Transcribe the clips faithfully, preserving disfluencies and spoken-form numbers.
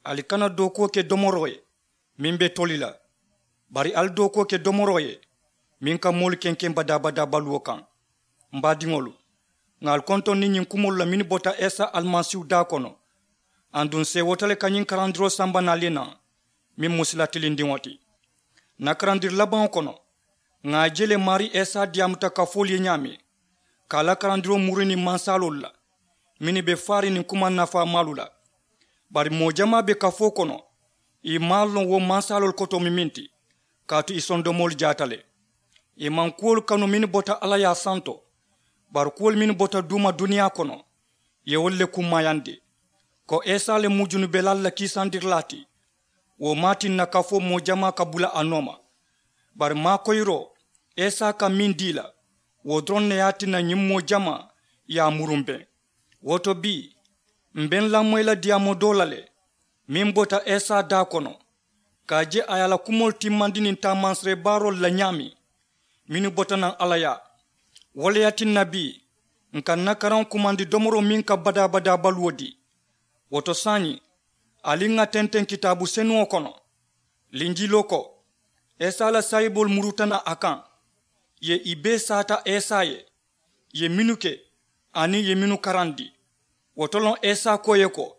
alikana doko ke domoroye mimbe tolila bari al doko ke domoroye minka mol kenken bada bada baluo kan mbadingolu ngal konton ni nyin kumol la mini bota esa almasiu da kono andun se wotale kanyin karandiro samba na lena min musila tilindi wati na karandir laban kono nga jele mari esa diamuta ka foli nyami kala karandiro murini mansalol la mini be fari ni kuma nafa malula bari mojama be ka fo kono i malon wo mansalol koto miminti katu isondomol jatale e man kuol kanu mini bota ala ya santo bar kuol mini bota duma dunia kono ye wolle kumayande ko esa le mujunu belalla kisandir lati wo matin na kafo mojama kabula anoma bar ma koyro esa ka min dila wo dronne yatina nyimmo jama ya murumbe woto bi mben la moyla diamo dolale min bota esa da kono kaje ayala kumol timmandini tamansre barol la nyami minu bota nan alaya wala yatin nabi nkan nakaran kumandi domoro min ka bada bada balwodi woto sani alinga tenten kitabu senu kono linjilo ko esa la saibol murutana akan ye ibe sata esa ye ye minuke ani ye minu karandi wotolon esa koyeko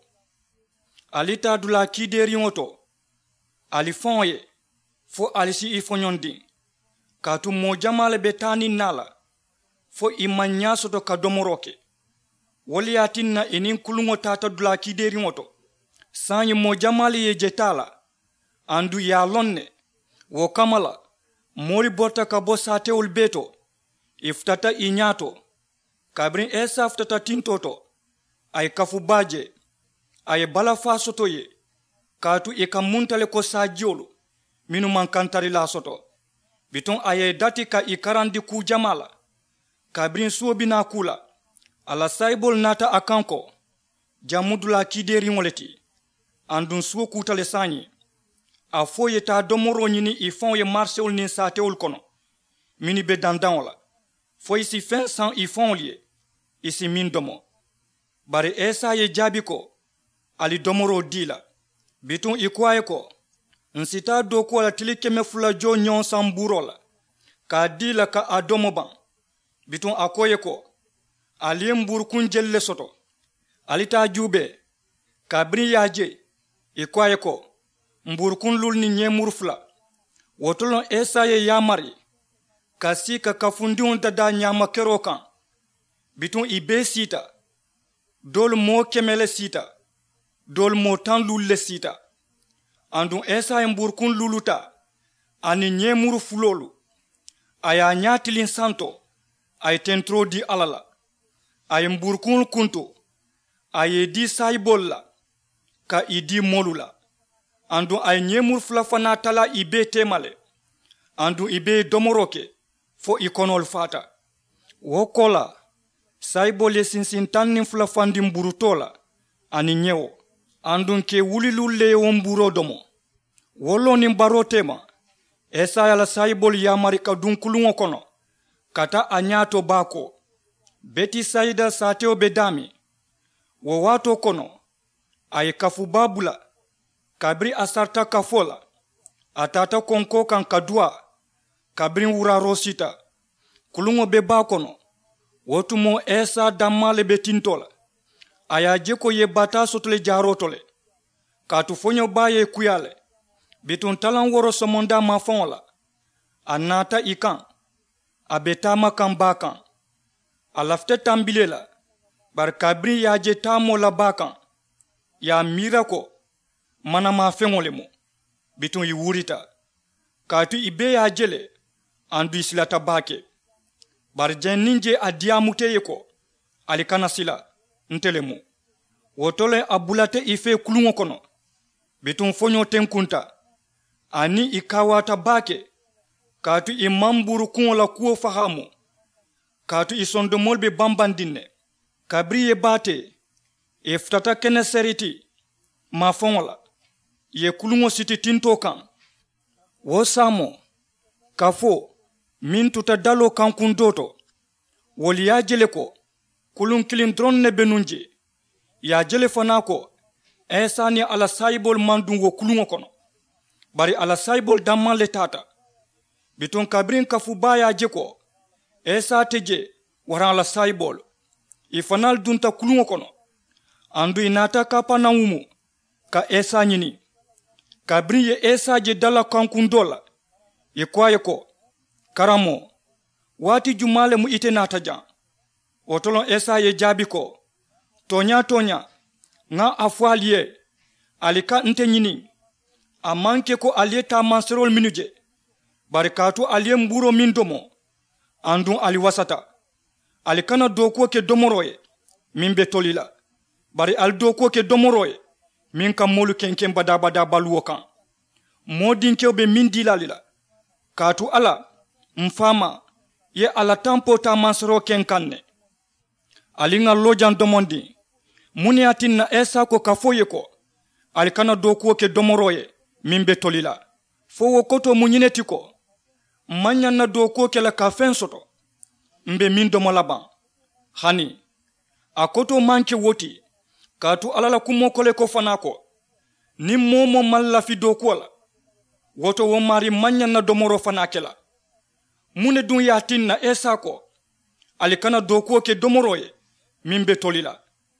alita dula kideri woto alifonye fo alisi ifonyondi katu mojamale betani nala fo imanya soto kadomoroke woliatinna enin kulungo tata dula kideri woto sanyi mojamale ye jetala andu ya lonne wo kamala mori borta kabo sate ulbeto iftata inyato kabrin esa aftata tintoto ay kafu baje ay bala fa soto ye katu e kamuntale ko sajolo minu mankantari la soto biton ay dati ka ikarandi ku jamala kabrin suobina kula ala saibol nata akanko jamudula kideri ngoleti andun suo kutale sanyi a foye ta domoro nyini ifon ye marseul nin sateul kono mini be dandan la foye si fin san ifon liye isi min domo bare esa ye jabiko ali domoro dila bitun ikwaye ko nsita doko la tilikeme fula jo nyon samburola ka dila ka adomo ban bitun akoye ko ali mburkun jelle soto alita jube kabri yaje ikwaye ko mburkun lul ni nyemurfla wotolon esa ye yamari kasi ka kafundiun dada nyama kerokan bitun ibe sita dol mo kemele sita dol mo tan lulle sita andun esa ye mburkun luluta ani nyemuru fulolu aya nyatilin santo ay tentro di alala ay mburkun kunto ay di saybolla ka idi molula andu ay nyemur flafana tala ibe temale andu ibe domoroke fo ikonol fata wokola saibole sinsin tannin flafandi mburutola ani nyewo andun ke wulilulle womburo domo wollo nin barotema esa yala saibol yamari ka dunkulungo kono kata anyato bako beti saida sateo bedami wo wato kono ay kafu babula kabri asarta kafola atata konko kan kadua kabrin wura rosita kulungo be bakono wotumo esa damale betintola ayaje ko ye bata sotole jarotole katu fonyo baye kuyale bitun talan woro somonda mafonla anata ikan abetama kan bakan alafte tambilela bar kabri yaje tamo la bakan ya mirako mana ma fengolemo bitun yi wurita katu ibe ya jele andu isilata bake bar jenninje adiamute yeko alikana sila ntelemo wotole abulate ife kulungo kono bitun fonyo tenkunta ani ikawata bake katu imamburu kunla kuo fahamu katu isondomol be bambandinne kabriye bate iftata kene seriti ma fongola ye kulungo siti tinto kan wo samo kafo min tuta dalo kan kundoto woli ya jele ko kulun kilin dron ne benunje ya jele fana ko esa ni ala saibol mandungo kulungo kono bari ala saibol damman le tata biton kabrin kafu baya jeko esa teje waran ala saibol ifanal dunta kulungo kono andu inata kapa na umu ka esa nyini kabrin ye esa je dala kankundola ye kwaye ko karamo wati jumale mu ite nata jan otolon esa ye jabi ko tonya tonya nga afwalie alika nte nyini amanke ko alie ta manserol minuje barikatu alie mburo mindomo andun ali wasata alikana doko ke domoroye mimbe tolila bari al doko ke domoroye min kam molu kenken bada bada baluwo kan modin kewbe min dilalila katu ala mfama ye ala tampo ta mansero kenkanne alinga lojan domondi muniatin na esa ko kafoye ko alikana doko ke domoroye mimbe tolila fo koto munyineti ko manya na doko ke la kafen soto mbe min domo laban hani akoto manke woti katu alala kumo kole ko fanako ni momo malla fi doko la woto wo mari manya na domoro fanakela mune dun yatin na esa ko alikana doko ke domoroye mimbe tolila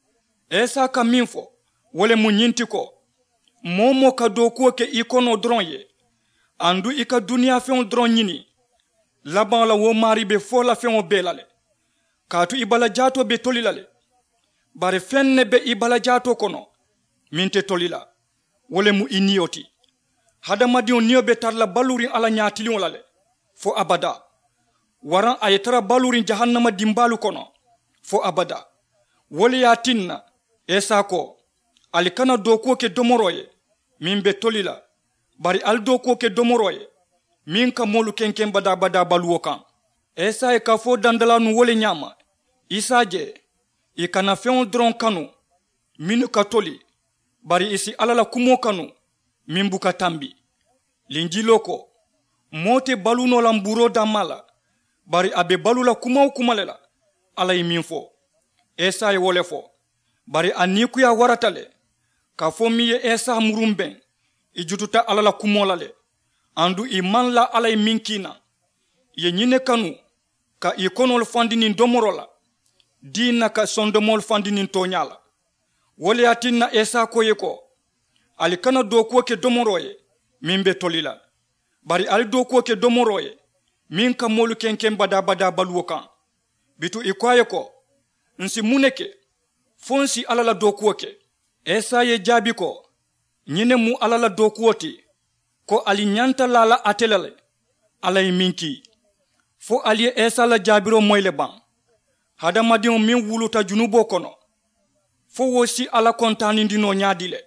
esa ka minfo wole munyinti ko momo ka doko ke ikono dronye andu ika dunia feon dron nyini laban la wo mari be fola feon belale katu ibala jato be tolilale bare fenne be ibala jato kono minte tolila wole mu inioti hada madion niyo be tarla balurin ala nyatili wolale fo abada waran ayetara balurin jahannama dimbalu kono fo abada wole yatinna esa ko alikana doko ke domoroye mimbe tolila bari al doko ke domoroye min ka molu kenken bada bada baluwo kan esa e ka fo dandala nu wole nyama isaje i kana feon dron kanu minu ka toli bari isi alala kumo kanu min buka tambi linjilo ko mote baluno lamburo damala bari abe balula kumo kumalela alay min fo esa e wole fo bari anikuya waratale ka fo miye esa murumben ijututa alala kumolale andu iman la alay minkina ye nyine kanu ka ikonol fandinin domorola dina ka sondomol fandinin tonyala wole atinna esa koyeko alikana doko ke domoroye mimbe tolila bari al doko ke domoroye min ka molu kenken bada bada baluokan bitu ikwaye ko nsi muneke fonsi alala doko ke esa ye jabi ko nyine mu alala dokuoti ko ali nyanta lala atelale alay minki fo ali esa la jabiro moyle ban hada madion min wuluta junubo kono fo wosi ala kontani ndino nyaadile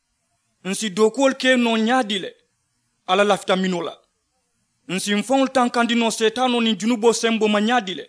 nsi dokol ke no nyaadile ala lafta minola nsi mfon tankandino setano ni junubo sembo manyadile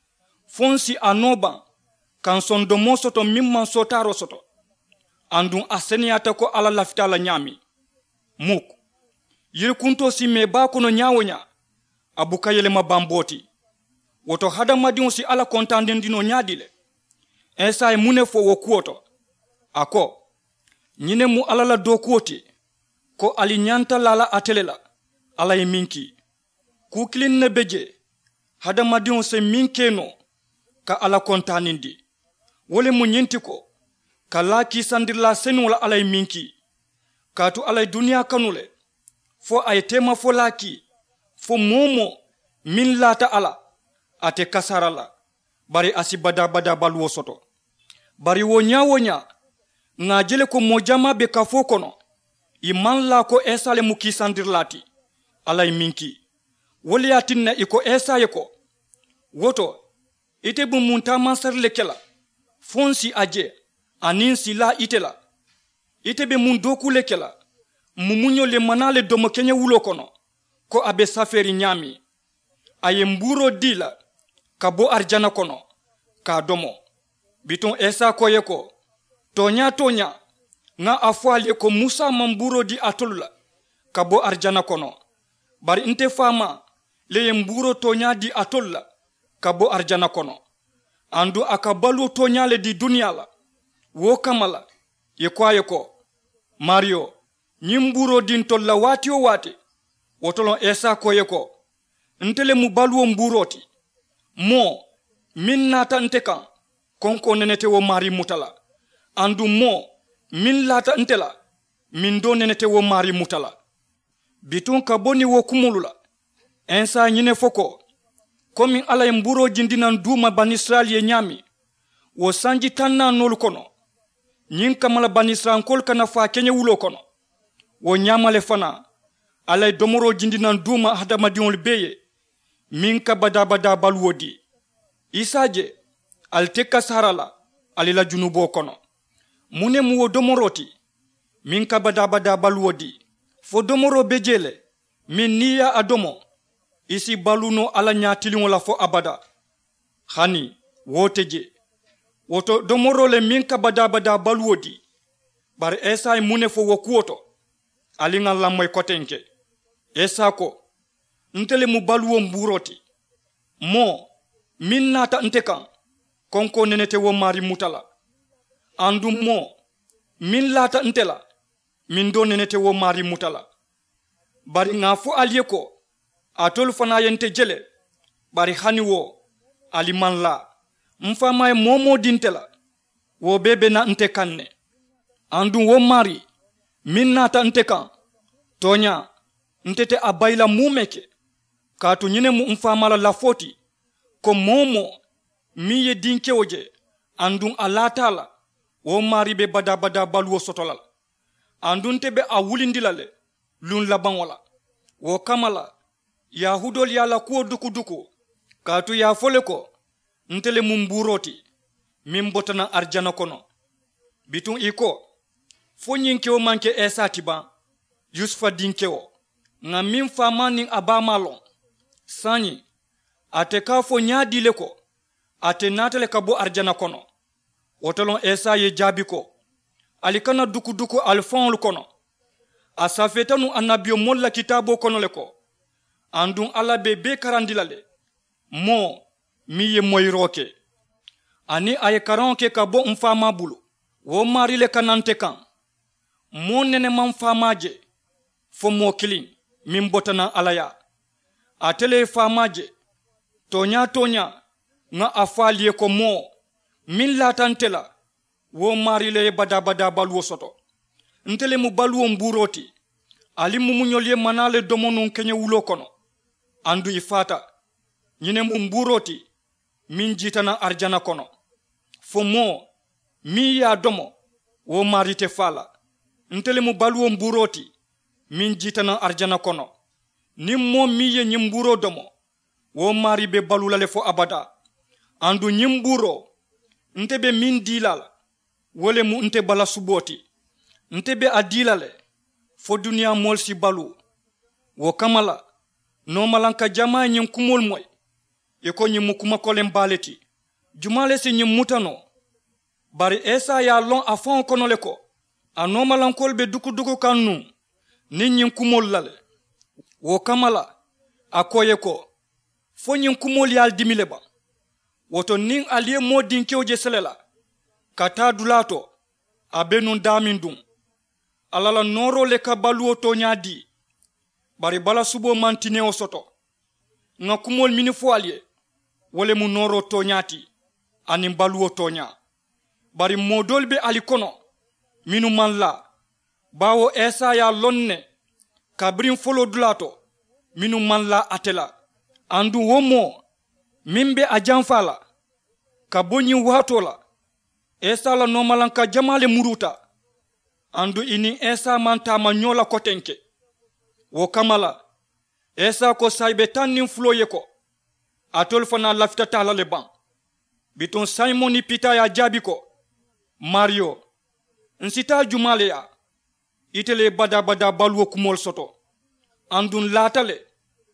fonsi anoba kanson do mosoto mimman sotaro soto andun aseniata ko ala lafta la nyami muk yir kunto si me ba kono nyawonya abuka yele mabamboti woto hada madion si ala kontande ndino nyadile esa e mune fo wokuoto ako nyine mu ala la dokuoti ko ali nyanta lala atelela ala e minki kuklin ne beje hada madion se minkeno ka ala kontanindi wole mu nyinti ko kala ki sandirla senula alay minki katu alay dunia kanule fo ay tema fo laki fo momo min lata ala ate kasarala bari asibada bada balwo soto bari wonya wonya ngajele ko mojama be kafo kono iman la ko esale muki sandirlati alay minki woli atinna iko esaye ko woto ite bu munta mansar lekela fonsi aje anin sila itela itebe mun doku lekela mumunyo le manale domo kenye wulo kono ko abe saferi nyami aye mburo dila kabo arjana kono ka domo biton esa koyeko tonya tonya nga afwali ko musa mamburo di atolula kabo arjana kono bari inte fama le mburo tonya di atolla kabo arjana kono andu akabalu tonya le di dunia la wo kamala ye kwaye ko Mario nyimburo din tolla wati o wati wotolon esa koye ko ntele mu baluwo mburoti mo min nata nte kan konko nenete wo mari mutala andu mo min lata ntela min do nenete wo mari mutala bitun ka boni wo kumulula ensa nyine foko komi ala mburo jindinan duma ban Israel ye nyami wo sanji tanna nol kono nyin kamala ban Israel kol kana fa kenye wulo kono wo nyamale fana ala domoro jindinan duma hadama diol beye min ka bada bada balwodi isaje alteka sarala alila junubo kono mune mu wo domoroti min ka bada bada balwodi fo domoro bejele min niya adomo isi baluno ala nyatilingo la fo abada hani woteje woto domoro le min ka bada bada balwodi bar esa mune fo wokuoto alinga lamoy kotenke esa ko ntele mu baluwo mburoti mo min nata ntekan konko nenete wo mari mutala andu mo min lata ntela min do nenete wo mari mutala bari ngafu alieko atol fana yente jele bari hani wo aliman la mfama momo dintela wo bebe na ntekanne andu wo mari min nata ntekan tonya ntete abayla mumeke katu nyine mu mfama la lafoti ko momo miye dinke oje andun alatala wo mari be bada bada balwo sotolal andun tebe a wulindilale lun laban wala wo kamala yahudol yala ko duku duku katu ya fole ko ntele mumburoti min botana arjana kono bitun iko fo nyinke o manke esati ba yusufa dinke o nga min famani abamalon sanyi ate ka fo nyaadile ko ate natale kabo arjana kono wotalon esa ye jabi ko alikana duku duku alfon kono asafetanu annabiyo molla kitabo kono le ko andun ala be be karandilale mo miye moyroke ani ay karanke kabo mfama bulu wo marile kanante kan mo nene man famaje fo mo kilin min botana alaya atele famaje tonya tonya nga afaliye ko mo min latantela wo marile bada bada balwo soto ntele mu balwo mburoti ali mu munyolye manale domonon kenye wulo kono andu ifata nyine mu mburoti min jitana arjana kono fo mo mi ya domo wo marite fala ntele mu balwo mburoti min jitana arjana kono nim mo mi ye nyimburo domo wo mari be balulale fo abada andu nyimburo ntebe min dilala wole mu nte bala suboti ntebe adilale fo dunia mol si balu wo kamala no malanka jama nyin kumol moy e ko nyi mukuma kolem baleti jumale si nyi mutano bari esa ya lon afon kono le ko ano malankol be duku duku kanu nin nyin kumol lale wo kamala akoye ko fo nyin kumol yal dimile ba woto nin aliye modin kewje selela kata dulato abenun damindum alala noro le kabaluo to nyadi bari bala subo mantine o soto nga kumol mini foalye wole mu noro to nyati anim baluo to nya bari modolbe alikono minu manla bawo esa ya lonne kabrin folo dulato minu manla atela andu womo mimbe ajanfala kabonyi watola esa la nomalanka jamale muruta andu ini esa manta manyola kotenke wo kamala esa ko saybe tannin floye ko atol fana lafita tala le ban biton simoni pita ya jabi ko mario nsita jumale ya itele bada bada balwo kumol soto andun latale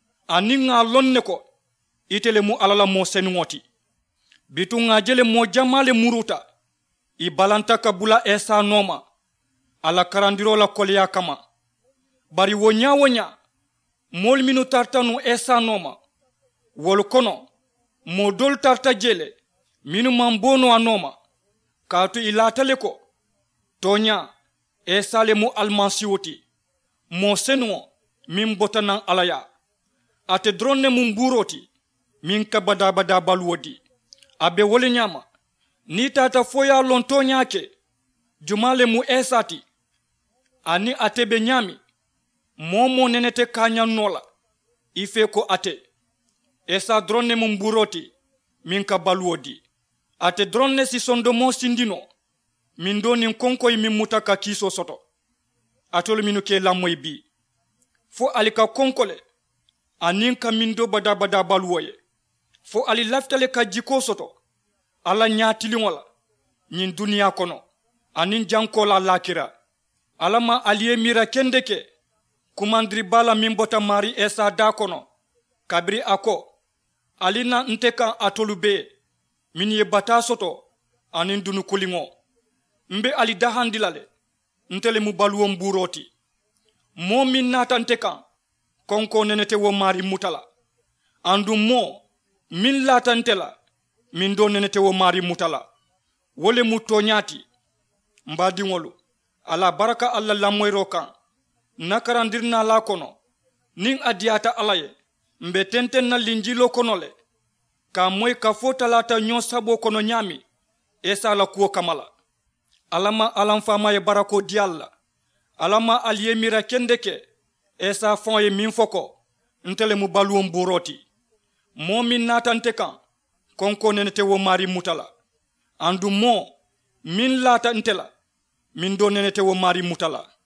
aninga lonne ko itele mu alala mo senwoti bitunga jele mo jamale muruta i balanta kabula esa noma ala karandiro la kolya kama bari wonya wonya mol minu tartanu esa noma wol kono modol tarta jele minu mambono anoma katu ilatale ko tonya esa le mu almasiwoti mo senuo min botanan alaya ate dronne mum buroti min ka bada bada balwodi abe wole nyama ni tata foya lonto nyake jumale mu esati ani ate be nyami momo nenete kanya nola ife ko ate esa dronne mum buroti min ka balwodi ate dronne si sondo mo sindino min doni konkoy min mutaka kiso soto atol minu ke lamoy bi fo alika konkole anin ka min do bada bada balwoye fo ali laftale ka jiko soto ala nyaatili wala nyin dunia kono anin jankola lakira alama aliye mira kendeke kumandri bala min bota mari esa da kono kabri ako alina nteka atolube min ye bata soto anin dunu kulingo mbe ali dahandilale ntele mu baluwo mburoti mo min natanteka konko nenete wo mari mutala andu mo min latantela min do nenete wo mari mutala wole mu tonyati mbadi ngolu ala baraka alla lamoyro kan nakarandirna la kono nin adiata alaye mbe tenten na linjilo konole ka moy ka fotalata nyon sabo kono nyami esa la kuo kamala alama alamfama ye barako dialla alama aliyemira kendeke esa fon ye min foko ntele mu baluwo mburoti mo min natante kan konko nenete wo mari mutala andu mo min lata ntela min do nenete wo mari mutala